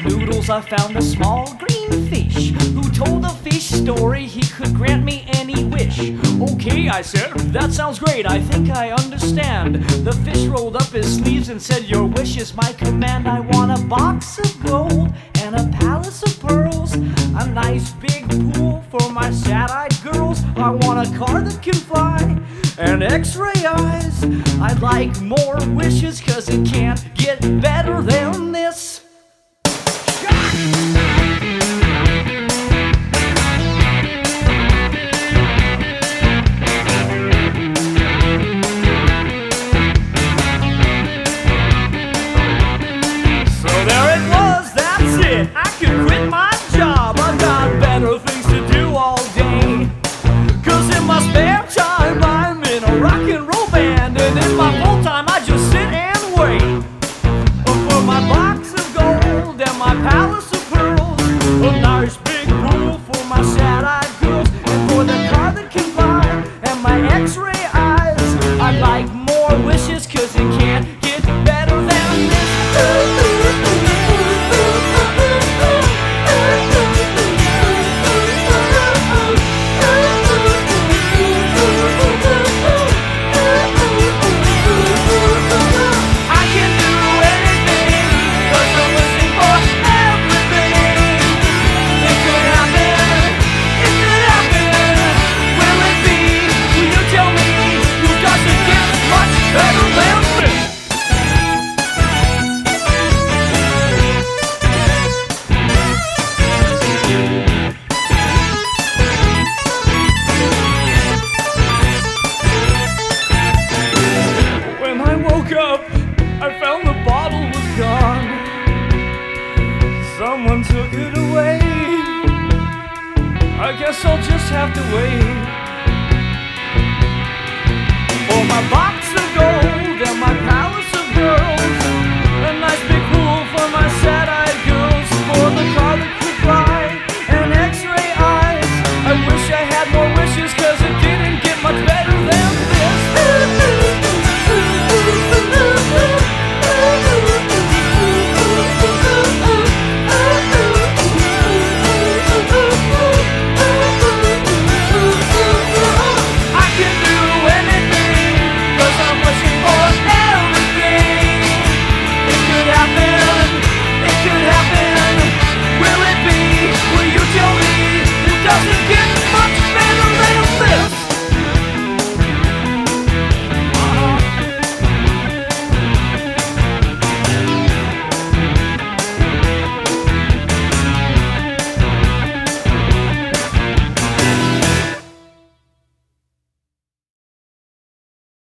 noodles I found a small green fish who told the fish story he could grant me any wish. Okay, I said, that sounds great, I think I understand. The fish rolled up his sleeves and said, your wish is my command. I want a box of gold and a palace of pearls, a nice big pool for my sad-eyed girls. I want a car that can fly and x-ray eyes. I'd like more wishes, cause it can't get better than this. I could quit my job, I've got better things to do all day. Cause in my spare time I'm in a rock and roll band, and in my full time I just sit and wait for my box of gold and my palace of pearls, a nice big pool for my sad-eyed girls, and for the car that can fly and my x-ray eyes. I'd like more wishes, cause it can't get better than this. I found the bottle was gone. Someone took it away. I guess I'll just have to wait